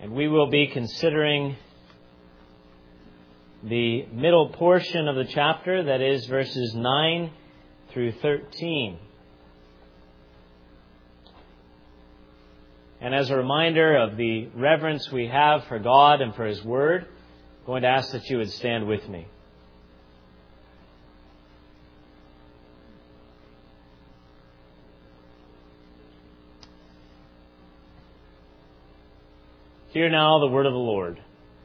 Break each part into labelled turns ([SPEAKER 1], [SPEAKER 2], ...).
[SPEAKER 1] And we will be considering the middle portion of the chapter, that is verses 9 through 13. And as a reminder of the reverence we have for God and for His Word, I'm going to ask that you would stand with me. Hear now the word of the Lord.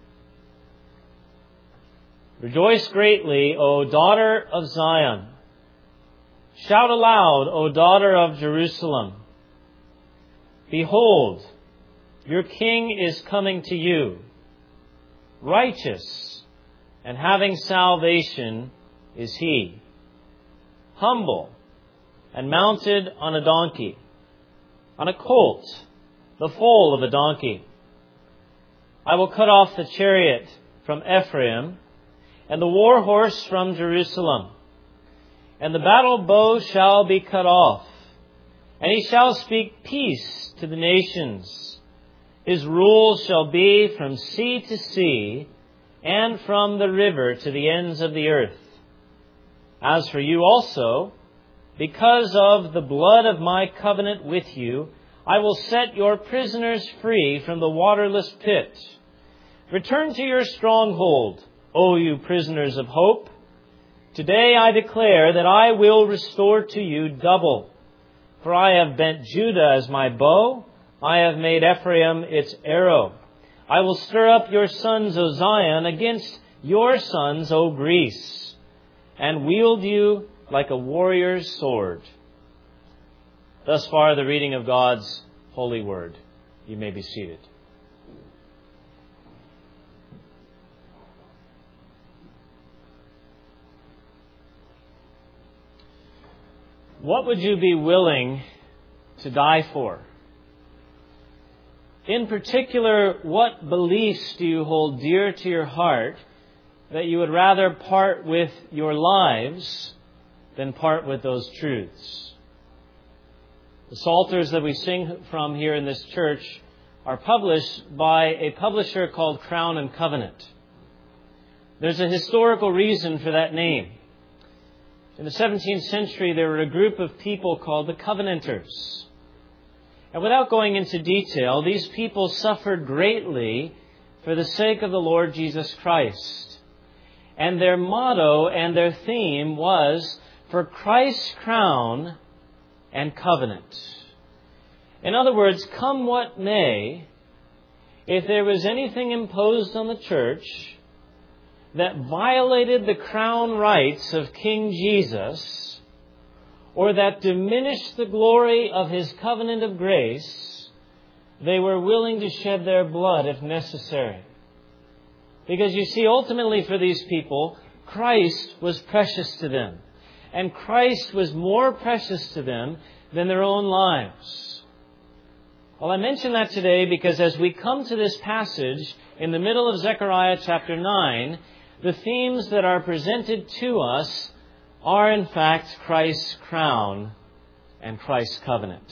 [SPEAKER 1] Rejoice greatly, O daughter of Zion. Shout aloud, O daughter of Jerusalem. Behold, your king is coming to you. Righteous and having salvation is he. Humble and mounted on a donkey, on a colt, the foal of a donkey. I will cut off the chariot from Ephraim, and the war horse from Jerusalem. And the battle bow shall be cut off, and he shall speak peace to the nations. His rule shall be from sea to sea, and from the river to the ends of the earth. As for you also, because of the blood of my covenant with you, I will set your prisoners free from the waterless pit. Return to your stronghold, O you prisoners of hope. Today I declare that I will restore to you double. For I have bent Judah as my bow. I have made Ephraim its arrow. I will stir up your sons, O Zion, against your sons, O Greece, and wield you like a warrior's sword. Thus far the reading of God's holy word. You may be seated. What would you be willing to die for? In particular, what beliefs do you hold dear to your heart that you would rather part with your lives than part with those truths? The Psalters that we sing from here in this church are published by a publisher called Crown and Covenant. There's a historical reason for that name. In the 17th century, there were a group of people called the Covenanters. And without going into detail, these people suffered greatly for the sake of the Lord Jesus Christ. And their motto and their theme was, for Christ's crown and covenant. In other words, come what may, if there was anything imposed on the church that violated the crown rights of King Jesus, or that diminished the glory of His covenant of grace, they were willing to shed their blood if necessary. Because you see, ultimately for these people, Christ was precious to them. And Christ was more precious to them than their own lives. Well, I mention that today because as we come to this passage in the middle of Zechariah chapter 9, the themes that are presented to us are in fact Christ's crown and Christ's covenant.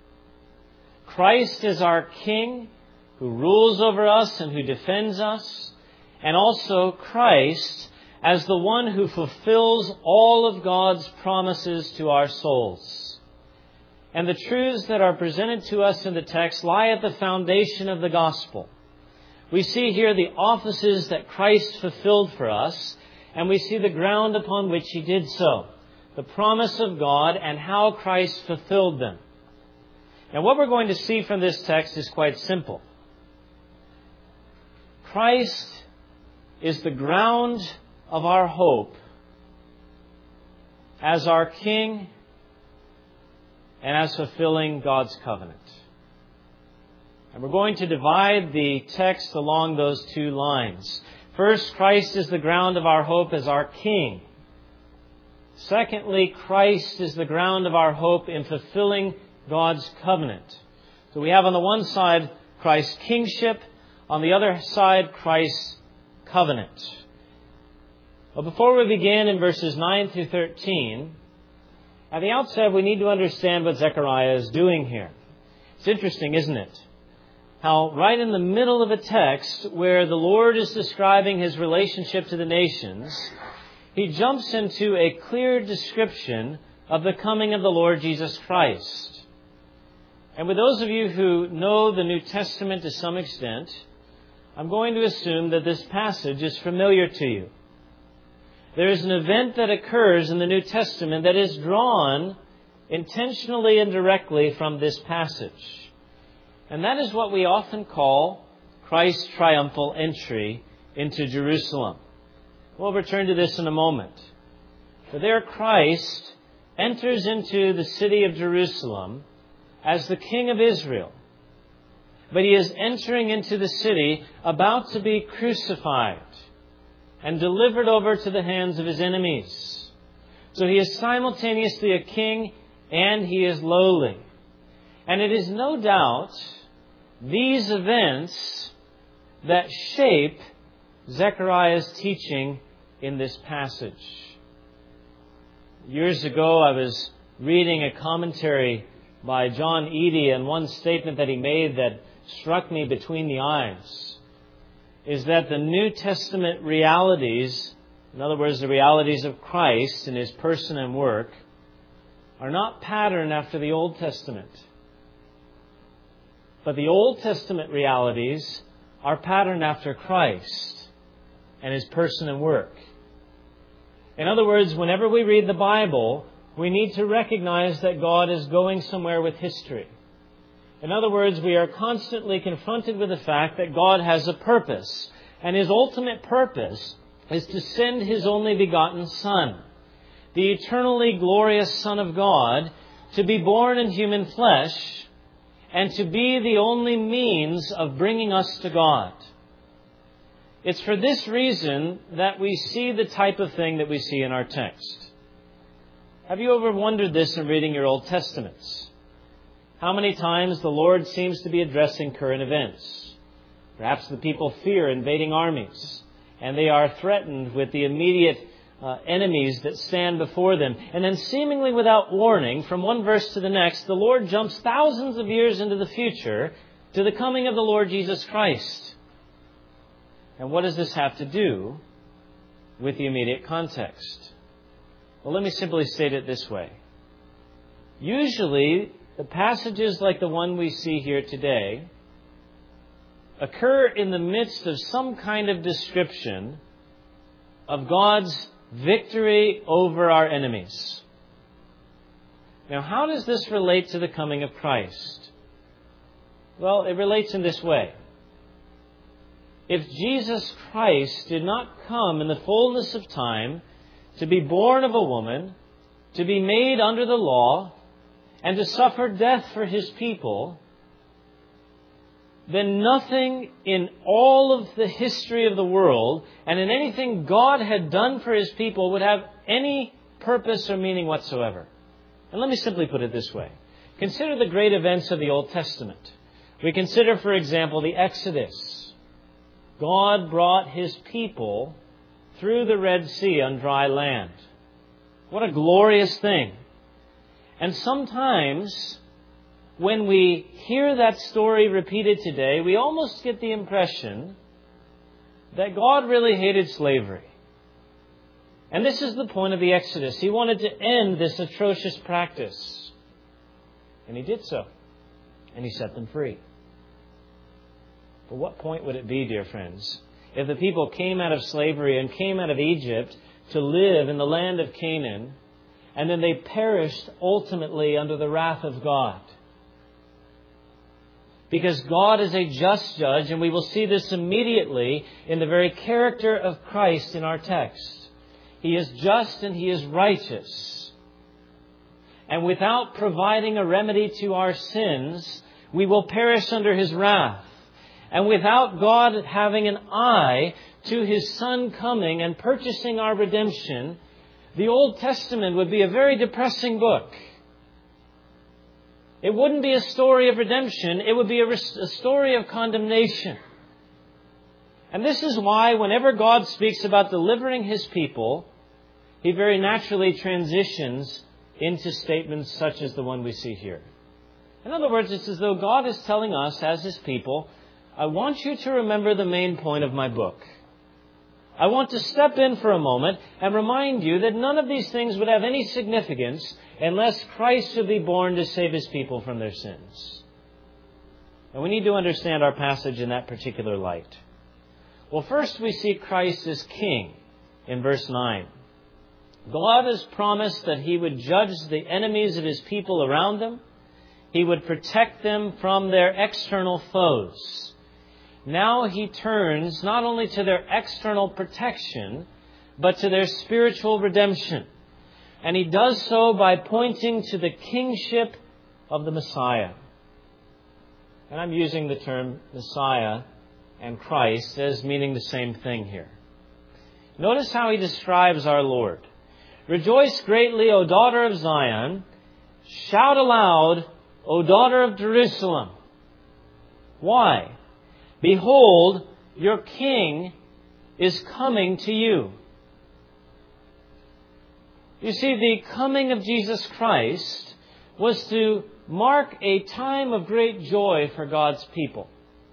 [SPEAKER 1] Christ is our King who rules over us and who defends us, and also Christ as the one who fulfills all of God's promises to our souls. And the truths that are presented to us in the text lie at the foundation of the gospel. We see here the offices that Christ fulfilled for us, and we see the ground upon which He did so, the promise of God and how Christ fulfilled them. And what we're going to see from this text is quite simple. Christ is the ground of our hope as our King and as fulfilling God's covenant. And we're going to divide the text along those two lines. First, Christ is the ground of our hope as our King. Secondly, Christ is the ground of our hope in fulfilling God's covenant. So we have on the one side Christ's kingship, on the other side Christ's covenant. But before we begin in verses 9 through 13, at the outset we need to understand what Zechariah is doing here. It's interesting, isn't it? how right in the middle of a text where the Lord is describing His relationship to the nations, He jumps into a clear description of the coming of the Lord Jesus Christ. And with those of you who know the New Testament to some extent, I'm going to assume that this passage is familiar to you. There is an event that occurs in the New Testament that is drawn intentionally and directly from this passage. And that is what we often call Christ's triumphal entry into Jerusalem. We'll return to this in a moment. For there Christ enters into the city of Jerusalem as the King of Israel. But He is entering into the city about to be crucified and delivered over to the hands of His enemies. So He is simultaneously a king and He is lowly. And it is no doubt these events that shape Zechariah's teaching in this passage. Years ago, I was reading a commentary by John Eadie, and one statement that he made that struck me between the eyes is that the New Testament realities, in other words, the realities of Christ in His person and work, are not patterned after the Old Testament. But the Old Testament realities are patterned after Christ and His person and work. In other words, whenever we read the Bible, we need to recognize that God is going somewhere with history. In other words, we are constantly confronted with the fact that God has a purpose. And His ultimate purpose is to send His only begotten Son, the eternally glorious Son of God, to be born in human flesh and to be the only means of bringing us to God. It's for this reason that we see the type of thing that we see in our text. Have you ever wondered this in reading your Old Testaments? How many times the Lord seems to be addressing current events? Perhaps the people fear invading armies, and they are threatened with the immediate enemies that stand before them. And then seemingly without warning, from one verse to the next, the Lord jumps thousands of years into the future to the coming of the Lord Jesus Christ. And what does this have to do with the immediate context? Well, let me simply state it this way. Usually, the passages like the one we see here today occur in the midst of some kind of description of God's victory over our enemies. Now, how does this relate to the coming of Christ? Well, it relates in this way. If Jesus Christ did not come in the fullness of time to be born of a woman, to be made under the law, and to suffer death for His people, then nothing in all of the history of the world and in anything God had done for His people would have any purpose or meaning whatsoever. And let me simply put it this way. Consider the great events of the Old Testament. We consider, for example, the Exodus. God brought His people through the Red Sea on dry land. What a glorious thing. And sometimes, when we hear that story repeated today, we almost get the impression that God really hated slavery. And this is the point of the Exodus. He wanted to end this atrocious practice. And He did so. And He set them free. But what point would it be, dear friends, if the people came out of slavery and came out of Egypt to live in the land of Canaan, and then they perished ultimately under the wrath of God? Because God is a just judge, and we will see this immediately in the very character of Christ in our text. He is just and He is righteous. And without providing a remedy to our sins, we will perish under His wrath. And without God having an eye to His Son coming and purchasing our redemption, the Old Testament would be a very depressing book. It wouldn't be a story of redemption. It would be a story of condemnation. And this is why whenever God speaks about delivering His people, He very naturally transitions into statements such as the one we see here. In other words, it's as though God is telling us as His people, I want you to remember the main point of my book. I want to step in for a moment and remind you that none of these things would have any significance unless Christ would be born to save His people from their sins. And we need to understand our passage in that particular light. Well, first we see Christ as King in verse 9. God has promised that He would judge the enemies of His people around them. He would protect them from their external foes. Now He turns not only to their external protection, but to their spiritual redemption. And He does so by pointing to the kingship of the Messiah. And I'm using the term Messiah and Christ as meaning the same thing here. Notice how He describes our Lord. Rejoice greatly, O daughter of Zion. Shout aloud, O daughter of Jerusalem. Why? Behold, your King is coming to you. You see, the coming of Jesus Christ was to mark a time of great joy for God's people.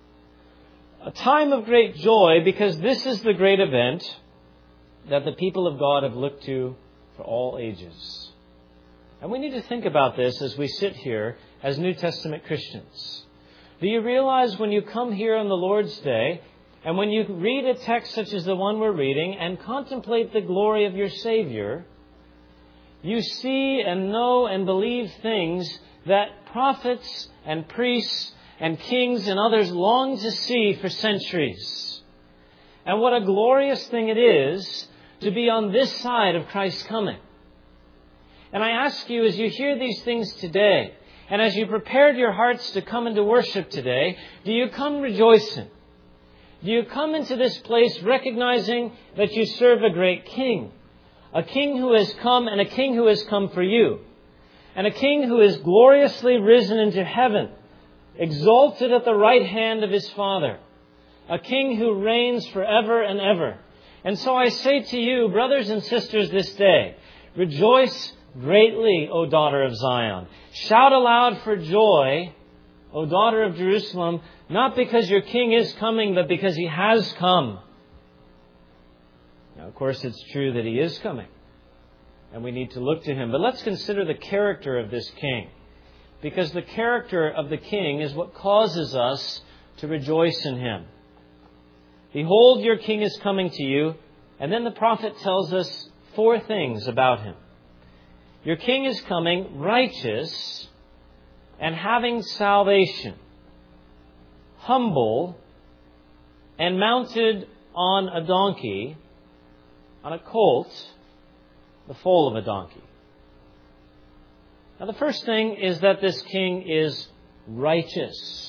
[SPEAKER 1] A time of great joy because this is the great event that the people of God have looked to for all ages. And we need to think about this as we sit here as New Testament Christians. Do you realize when you come here on the Lord's Day, and when you read a text such as the one we're reading and contemplate the glory of your Savior, you see and know and believe things that prophets and priests and kings and others long to see for centuries. And what a glorious thing it is to be on this side of Christ's coming. And I ask you, as you hear these things today, and as you prepared your hearts to come into worship today, do you come rejoicing? Do you come into this place recognizing that you serve a great King? A King who has come and a King who has come for you. And a King who is gloriously risen into heaven, exalted at the right hand of His Father. A King who reigns forever and ever. And so I say to you, brothers and sisters, this day, rejoice greatly, O daughter of Zion. Shout aloud for joy, O daughter of Jerusalem, not because your King is coming, but because He has come. Now, of course, it's true that He is coming, and we need to look to Him. But let's consider the character of this King, because the character of the King is what causes us to rejoice in Him. Behold, your King is coming to you. And then the prophet tells us 4 things about Him. Your King is coming righteous and having salvation, humble and mounted on a donkey, on a colt, the foal of a donkey. Now the first thing is that this King is righteous.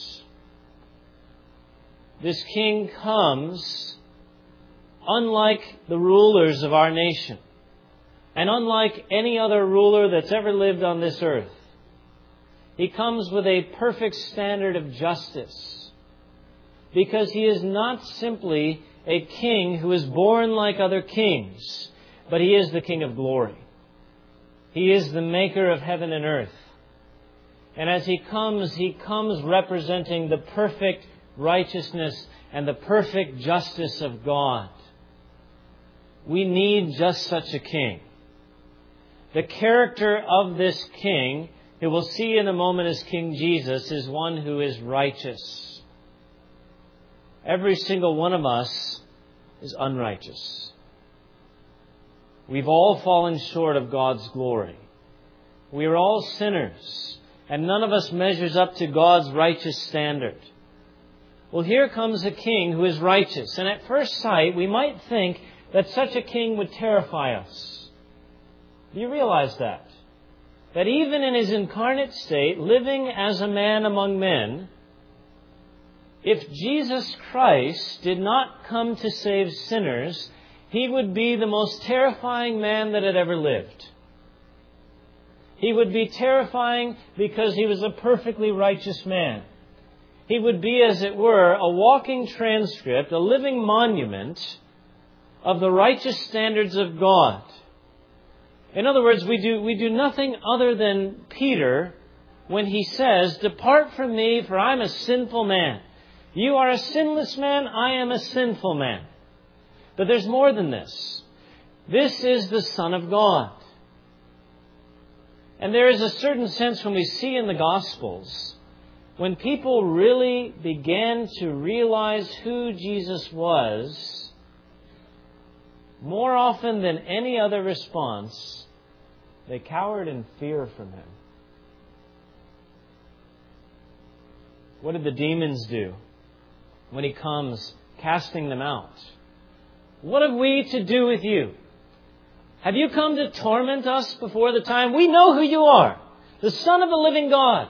[SPEAKER 1] This King comes unlike the rulers of our nation, and unlike any other ruler that's ever lived on this earth. He comes with a perfect standard of justice, because He is not simply a King who is born like other kings, but He is the King of glory. He is the maker of heaven and earth. And as He comes representing the perfect righteousness and the perfect justice of God. We need just such a King. The character of this King, who we'll see in a moment as King Jesus, is one who is righteous. Every single one of us is unrighteous. We've all fallen short of God's glory. We are all sinners, and none of us measures up to God's righteous standard. Well, here comes a King who is righteous. And at first sight, we might think that such a King would terrify us. Do you realize that? That even in His incarnate state, living as a man among men, if Jesus Christ did not come to save sinners, He would be the most terrifying man that had ever lived. He would be terrifying because He was a perfectly righteous man. He would be, as it were, a walking transcript, a living monument of the righteous standards of God. In other words, we do nothing other than Peter when He says, "Depart from me, for I'm a sinful man." You are a sinless man, I am a sinful man. But there's more than this. This is the Son of God. And there is a certain sense when we see in the Gospels, when people really began to realize who Jesus was, more often than any other response, they cowered in fear from Him. What did the demons do when He comes casting them out? What have we to do with you? Have you come to torment us before the time? We know who you are, the Son of the living God.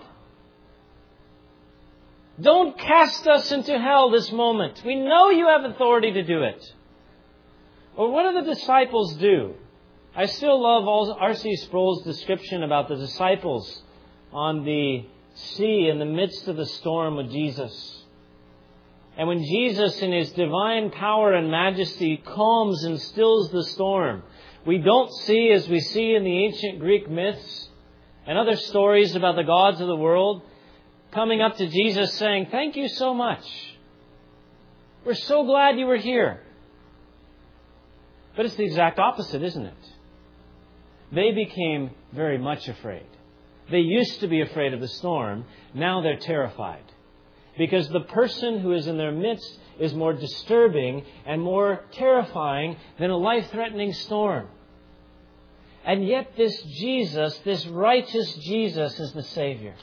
[SPEAKER 1] Don't cast us into hell this moment. We know you have authority to do it. Or what do the disciples do? I still love R.C. Sproul's description about the disciples on the sea in the midst of the storm with Jesus. And when Jesus, in His divine power and majesty, calms and stills the storm, we don't see, as we see in the ancient Greek myths and other stories about the gods of the world, coming up to Jesus saying, "Thank you so much. We're so glad you were here." But it's the exact opposite, isn't it? They became very much afraid. They used to be afraid of the storm. Now they're terrified. Because the person who is in their midst is more disturbing and more terrifying than a life-threatening storm. And yet this Jesus, this righteous Jesus, is the Savior.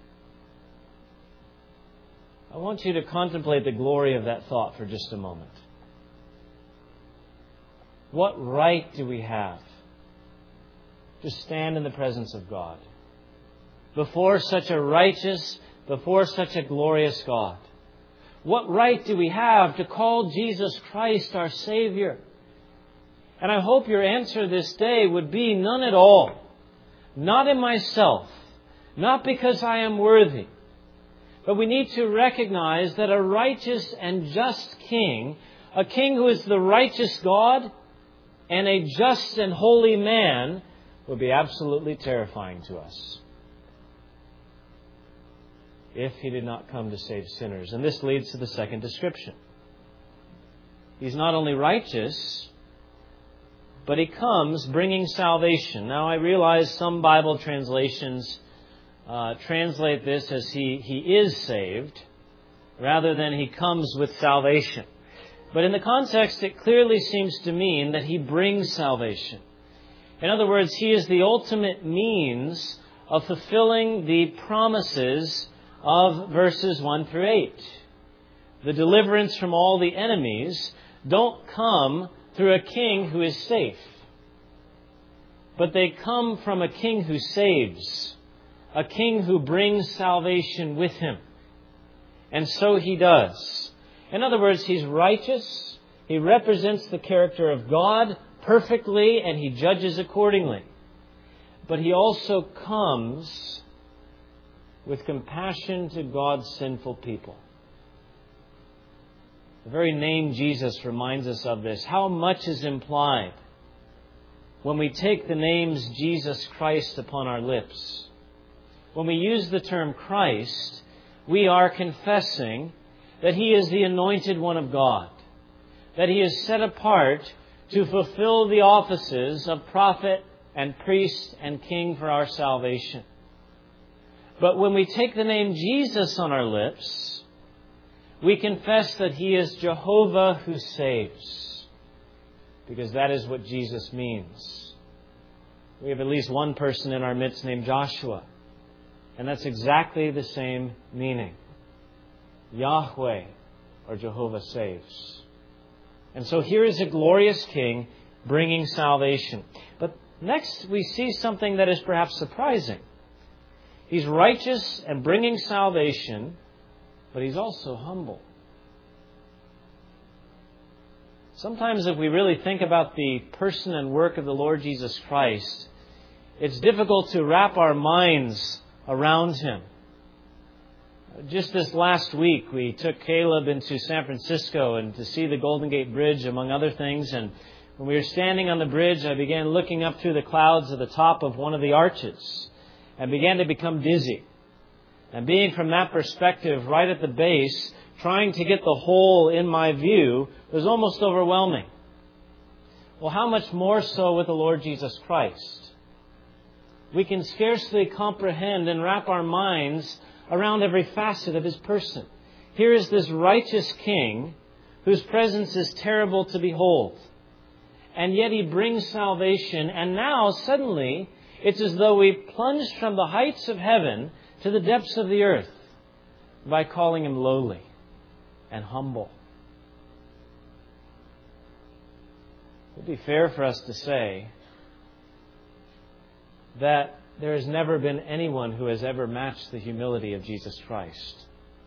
[SPEAKER 1] I want you to contemplate the glory of that thought for just a moment. What right do we have to stand in the presence of God before such a righteous, before such a glorious God? What right do we have to call Jesus Christ our Savior? And I hope your answer this day would be none at all. Not in myself. Not because I am worthy. But we need to recognize that a righteous and just King, a King who is the righteous God and a just and holy man, would be absolutely terrifying to us if He did not come to save sinners. And this leads to the second description. He's not only righteous, but He comes bringing salvation. Now, I realize some Bible translations translate this as He is saved, rather than He comes with salvation. But in the context, it clearly seems to mean that He brings salvation. In other words, He is the ultimate means of fulfilling the promises of verses 1 through 8. The deliverance from all the enemies don't come through a king who is safe, but they come from a king who saves, a king who brings salvation with Him. And so He does. In other words, He's righteous. He represents the character of God perfectly, and He judges accordingly. But He also comes with compassion to God's sinful people. The very name Jesus reminds us of this. How much is implied when we take the names Jesus Christ upon our lips? When we use the term Christ, we are confessing that He is the anointed one of God, that He is set apart to fulfill the offices of prophet and priest and king for our salvation. But when we take the name Jesus on our lips, we confess that He is Jehovah who saves, because that is what Jesus means. We have at least one person in our midst named Joshua, and that's exactly the same meaning. Yahweh, or Jehovah saves. And so here is a glorious King bringing salvation. But next we see something that is perhaps surprising. He's righteous and bringing salvation, but He's also humble. Sometimes if we really think about the person and work of the Lord Jesus Christ, it's difficult to wrap our minds around Him. Just this last week, we took Caleb into San Francisco and to see the Golden Gate Bridge, among other things. And when we were standing on the bridge, I began looking up through the clouds at the top of one of the arches and began to become dizzy. And being from that perspective, right at the base, trying to get the whole in my view was almost overwhelming. Well, how much more so with the Lord Jesus Christ? We can scarcely comprehend and wrap our minds around every facet of His person. Here is this righteous King whose presence is terrible to behold. And yet He brings salvation. And now, suddenly, it's as though we plunged from the heights of heaven to the depths of the earth by calling Him lowly and humble. It would be fair for us to say that there has never been anyone who has ever matched the humility of Jesus Christ.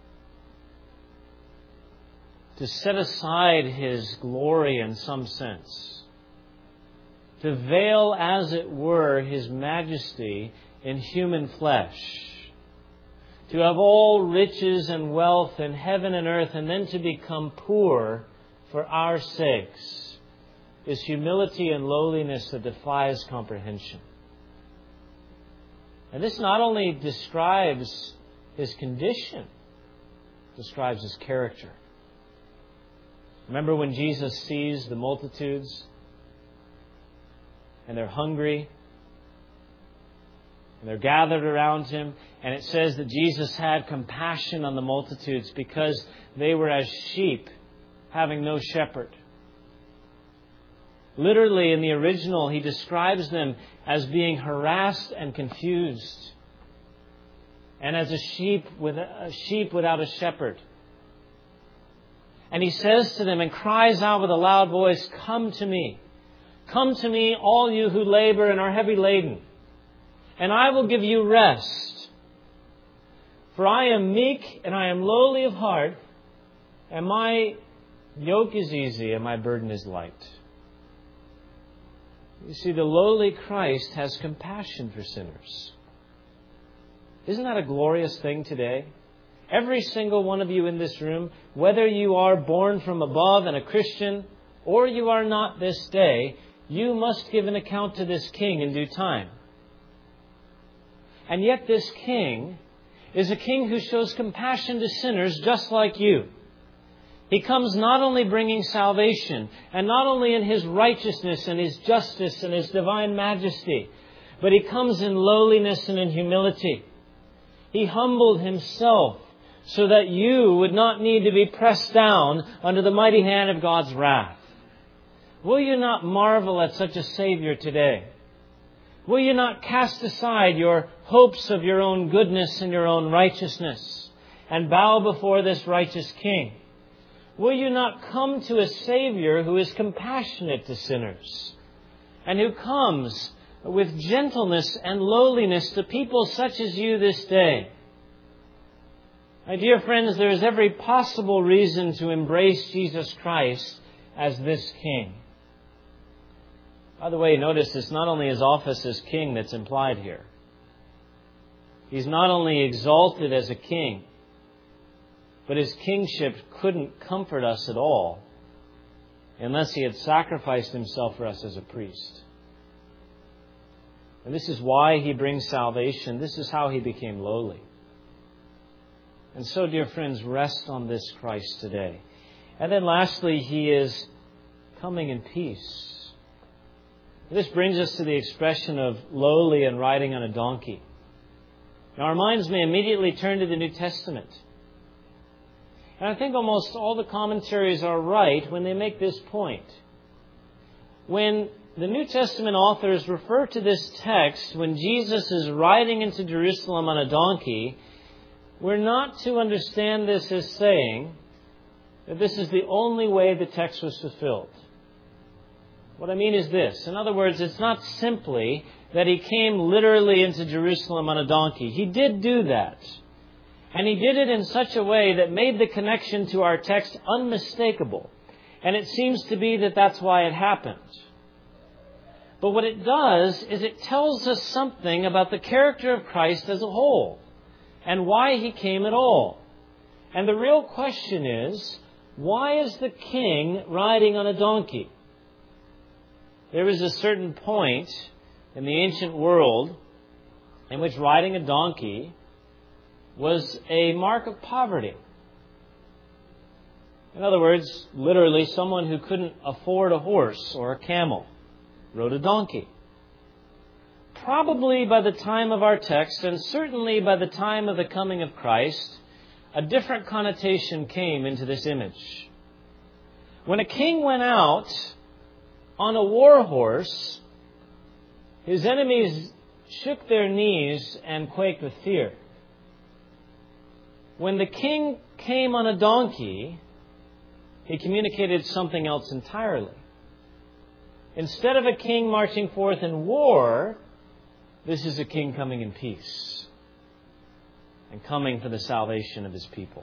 [SPEAKER 1] To set aside His glory in some sense, to veil, as it were, His majesty in human flesh, to have all riches and wealth in heaven and earth, and then to become poor for our sakes, is humility and lowliness that defies comprehension. And this not only describes His condition, it describes His character. Remember when Jesus sees the multitudes and they're hungry and they're gathered around Him, and it says that Jesus had compassion on the multitudes because they were as sheep having no shepherd. Literally, in the original, He describes them as being harassed and confused, and as a sheep without a shepherd. And He says to them and cries out with a loud voice, "Come to me. Come to me, all you who labor and are heavy laden, and I will give you rest. For I am meek and I am lowly of heart, and my yoke is easy and my burden is light." You see, the lowly Christ has compassion for sinners. Isn't that a glorious thing today? Every single one of you in this room, whether you are born from above and a Christian, or you are not this day, you must give an account to this King in due time. And yet this King is a King who shows compassion to sinners just like you. He comes not only bringing salvation, and not only in His righteousness and His justice and His divine majesty, but He comes in lowliness and in humility. He humbled Himself so that you would not need to be pressed down under the mighty hand of God's wrath. Will you not marvel at such a Savior today? Will you not cast aside your hopes of your own goodness and your own righteousness and bow before this righteous King? Will you not come to a Savior who is compassionate to sinners and who comes with gentleness and lowliness to people such as you this day? My dear friends, there is every possible reason to embrace Jesus Christ as this King. By the way, notice it's not only His office as King that's implied here. He's not only exalted as a King, but His kingship couldn't comfort us at all unless He had sacrificed Himself for us as a priest. And this is why He brings salvation. This is how He became lowly. And so, dear friends, rest on this Christ today. And then lastly, He is coming in peace. This brings us to the expression of lowly and riding on a donkey. Now, our minds may immediately turn to the New Testament. And I think almost all the commentaries are right when they make this point. When the New Testament authors refer to this text, when Jesus is riding into Jerusalem on a donkey, we're not to understand this as saying that this is the only way the text was fulfilled. What I mean is this. In other words, it's not simply that He came literally into Jerusalem on a donkey. He did do that. And He did it in such a way that made the connection to our text unmistakable. And it seems to be that that's why it happened. But what it does is it tells us something about the character of Christ as a whole and why He came at all. And the real question is, why is the King riding on a donkey? There was a certain point in the ancient world in which riding a donkey was a mark of poverty. In other words, literally, someone who couldn't afford a horse or a camel rode a donkey. Probably by the time of our text, and certainly by the time of the coming of Christ, a different connotation came into this image. When a king went out on a war horse, his enemies shook their knees and quaked with fear. When the king came on a donkey, he communicated something else entirely. Instead of a king marching forth in war, this is a king coming in peace and coming for the salvation of his people.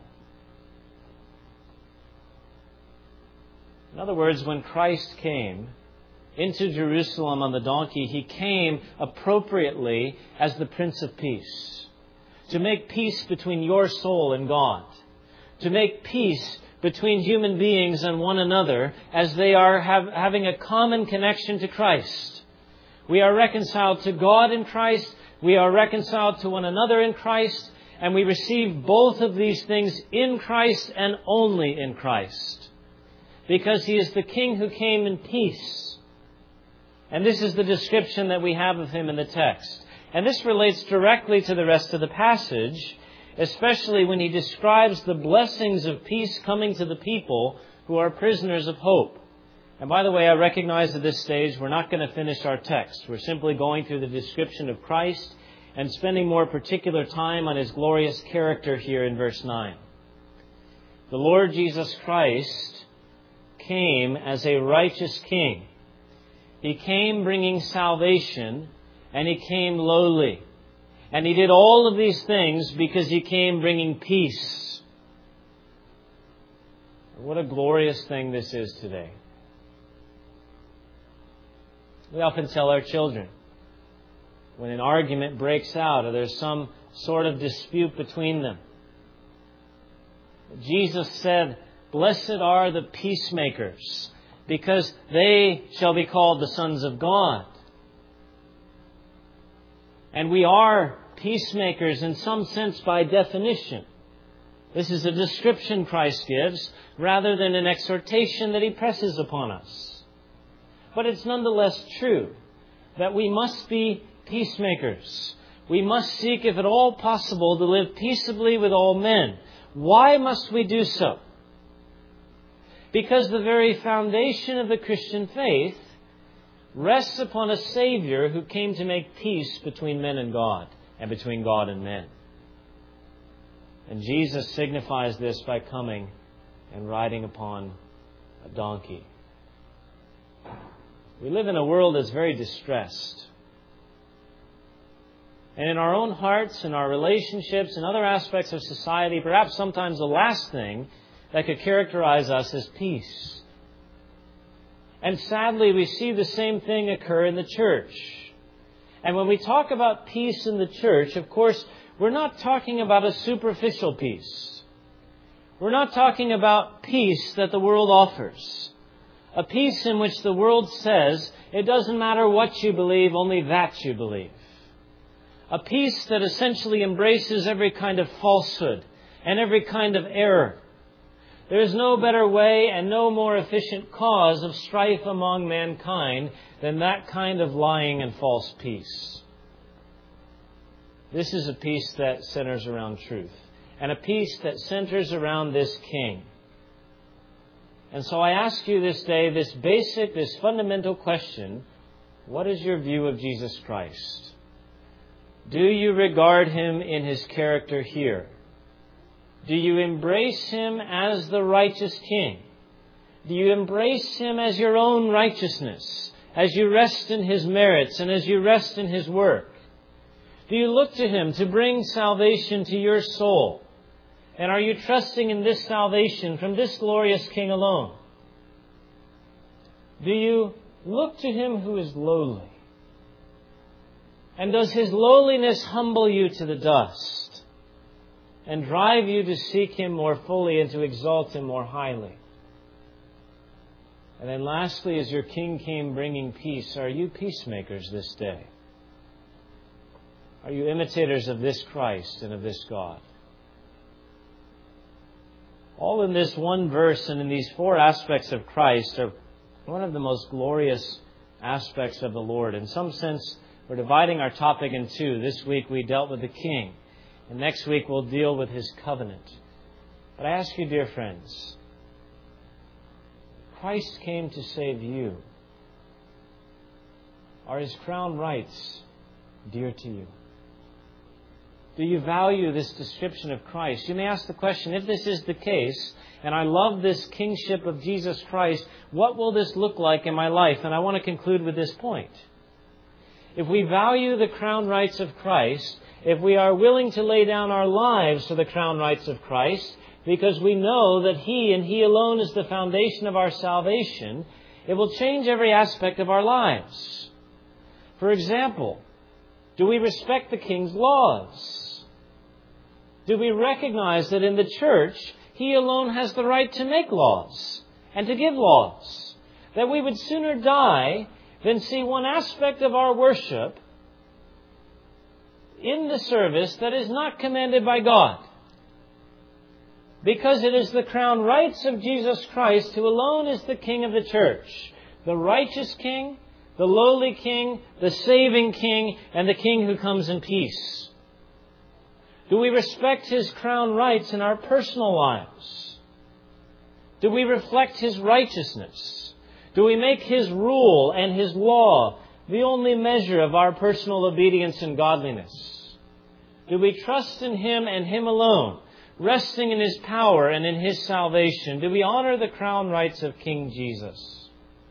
[SPEAKER 1] In other words, when Christ came into Jerusalem on the donkey, He came appropriately as the Prince of Peace, to make peace between your soul and God, to make peace between human beings and one another as they are having a common connection to Christ. We are reconciled to God in Christ, we are reconciled to one another in Christ, and we receive both of these things in Christ and only in Christ, because He is the King who came in peace. And this is the description that we have of Him in the text. And this relates directly to the rest of the passage, especially when He describes the blessings of peace coming to the people who are prisoners of hope. And by the way, I recognize at this stage we're not going to finish our text. We're simply going through the description of Christ and spending more particular time on His glorious character here in verse 9. The Lord Jesus Christ came as a righteous King. He came bringing salvation, and He came lowly. And He did all of these things because He came bringing peace. What a glorious thing this is today. We often tell our children, when an argument breaks out or there's some sort of dispute between them, Jesus said, "Blessed are the peacemakers, because they shall be called the sons of God." And we are peacemakers in some sense by definition. This is a description Christ gives rather than an exhortation that He presses upon us. But it's nonetheless true that we must be peacemakers. We must seek, if at all possible, to live peaceably with all men. Why must we do so? Because the very foundation of the Christian faith rests upon a Savior who came to make peace between men and God, and between God and men. And Jesus signifies this by coming and riding upon a donkey. We live in a world that's very distressed. And in our own hearts, in our relationships, and other aspects of society, perhaps sometimes the last thing that could characterize us is peace. And sadly, we see the same thing occur in the church. And when we talk about peace in the church, of course, we're not talking about a superficial peace. We're not talking about peace that the world offers. A peace in which the world says, it doesn't matter what you believe, only that you believe. A peace that essentially embraces every kind of falsehood and every kind of error. There is no better way and no more efficient cause of strife among mankind than that kind of lying and false peace. This is a peace that centers around truth, and a peace that centers around this King. And so I ask you this day, this fundamental question: what is your view of Jesus Christ? Do you regard Him in His character here? Do you embrace Him as the righteous King? Do you embrace Him as your own righteousness, as you rest in His merits and as you rest in His work? Do you look to Him to bring salvation to your soul? And are you trusting in this salvation from this glorious King alone? Do you look to Him who is lowly? And does His lowliness humble you to the dust and drive you to seek Him more fully and to exalt Him more highly? And then lastly, as your King came bringing peace, are you peacemakers this day? Are you imitators of this Christ and of this God? all in this one verse and in these four aspects of Christ are one of the most glorious aspects of the Lord. In some sense, we're dividing our topic in two. This week we dealt with the King, and next week we'll deal with His covenant. But I ask you, dear friends, Christ came to save you. Are His crown rights dear to you? Do you value this description of Christ? You may ask the question, if this is the case, and I love this kingship of Jesus Christ, what will this look like in my life? And I want to conclude with this point. If we value the crown rights of Christ, if we are willing to lay down our lives for the crown rights of Christ, because we know that He and He alone is the foundation of our salvation, it will change every aspect of our lives. For example, do we respect the King's laws? Do we recognize that in the church, He alone has the right to make laws and to give laws? That we would sooner die than see one aspect of our worship in the service that is not commanded by God. Because it is the crown rights of Jesus Christ who alone is the King of the church. The righteous King, the lowly King, the saving King, and the King who comes in peace. Do we respect His crown rights in our personal lives? Do we reflect His righteousness? Do we make His rule and His law the only measure of our personal obedience and godliness? Do we trust in Him and Him alone, resting in His power and in His salvation? Do we honor the crown rights of King Jesus?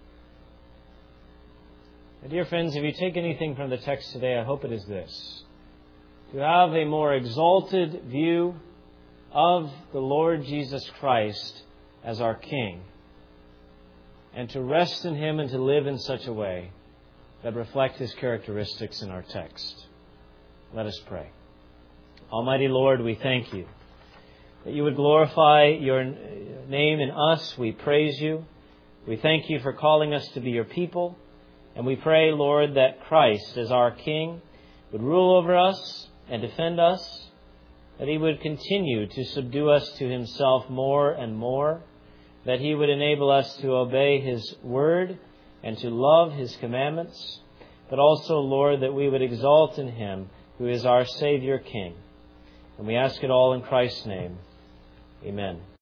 [SPEAKER 1] My dear friends, if you take anything from the text today, I hope it is this: to have a more exalted view of the Lord Jesus Christ as our King, and to rest in Him and to live in such a way that reflect His characteristics in our text. Let us pray. Almighty Lord, we thank You that You would glorify Your name in us. We praise You. We thank You for calling us to be Your people. And we pray, Lord, that Christ, as our King, would rule over us and defend us, that He would continue to subdue us to Himself more and more, that He would enable us to obey His word and to love His commandments, but also, Lord, that we would exalt in Him who is our Savior King. And we ask it all in Christ's name. Amen.